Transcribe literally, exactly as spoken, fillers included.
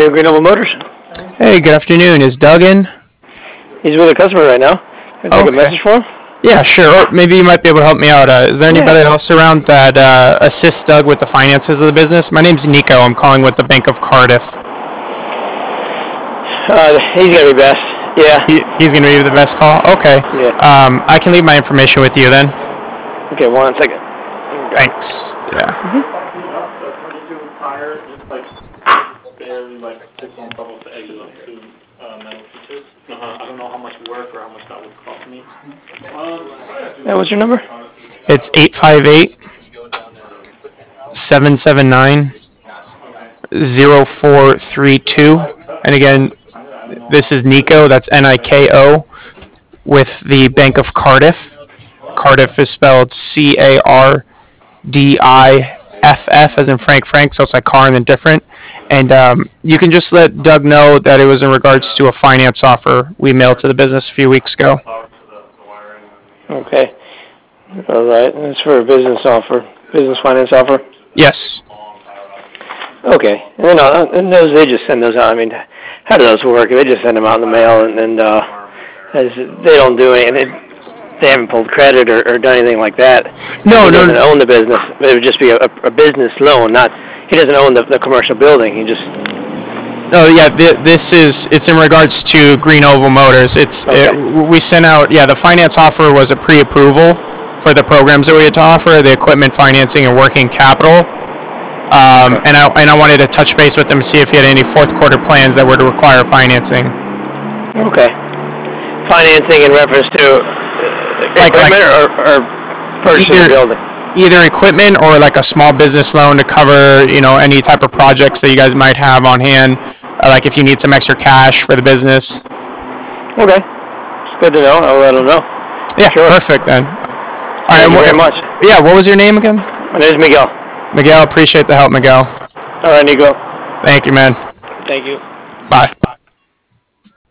afternoon, Green Oval Motors. Hey, good afternoon. Is Doug in? He's with a customer right now. Can I take Okay. a message for him? Yeah, sure. Or maybe you might be able to help me out. Uh, is there anybody Yeah. else around that uh, assists Doug with the finances of the business? My name's Nico. I'm calling with the Bank of Cardiff. Uh, he's gonna be best. Yeah. He, he's going to be the best call? Okay. Yeah. Um, I can leave my information with you then. Okay, one second. Thanks. Yeah. Barely like six on bubbles to exit on two uh, metal features. Uh-huh. I don't know how much work or how much that would cost me. Um, Yeah, what's your number? It's eight five eight, seven seven nine, zero four three two. And again, this is Nico. That's N I K O with the Bank of Cardiff. Cardiff is spelled C A R D I F F as in Frank Frank, so it's like car and then different. And um, you can just let Doug know that it was in regards to a finance offer we mailed to the business a few weeks ago. Okay. All right. That's for a business offer, business finance offer. Yes. Okay. And then uh, and those they just send those out. I mean, how do those work? They just send them out in the mail, and, and uh, as they don't do it, and it, they haven't pulled credit or, or done anything like that. No, he no, doesn't no. own the business. It would just be a, a business loan, not. He doesn't own the, the commercial building. He just. Oh yeah, th- this is it's in regards to Green Oval Motors. It's Okay. it, we sent out yeah the finance offer was a pre-approval for the programs that we had to offer, the equipment financing and working capital. Um, and I and I wanted to touch base with them to see if he had any fourth quarter plans that would require financing. Okay. Financing in reference to uh, Like- equipment like- or, or purchasing Either- the building. Either equipment or like a small business loan to cover, you know, any type of projects that you guys might have on hand. Uh, like if you need some extra cash for the business. Okay. It's good to know. I'll let him know. Yeah, Sure. perfect then. All right, Thank and you what- very much. Yeah, what was your name again? My name is Miguel. Miguel, appreciate the help, Miguel. All right, Nico. Thank you, man. Thank you. Bye.